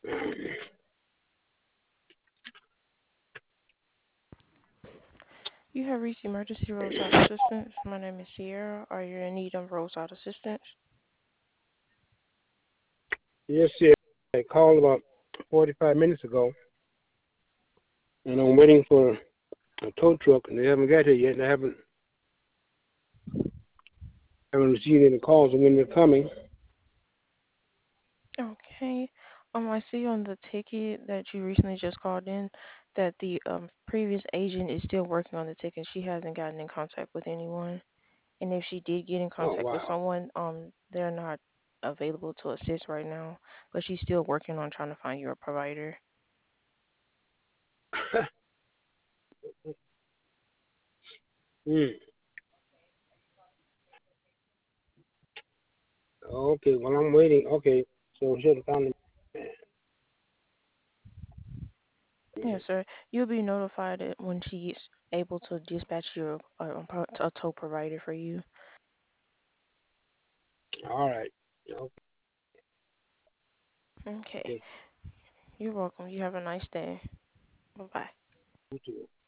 You have reached emergency roadside assistance. My name is Sierra. Are you in need of roadside assistance? Yes, sir. I called about 45 minutes ago, and I'm waiting for a tow truck, and they haven't got here yet. And I haven't received any calls on when they're coming. Okay. I see on the ticket that you recently just called in that the previous agent is still working on the ticket. She hasn't gotten in contact with anyone. And if she did get in Oh contact with wow. someone, they're not available to assist right now. But she's still working on trying to find you a provider. Hmm. Okay. Well, I'm waiting. Okay. So should have found them. Yes, sir. You'll be notified when she's able to dispatch your a tow provider for you. All right. Okay. Okay. You're welcome. You have a nice day. Bye bye. You too.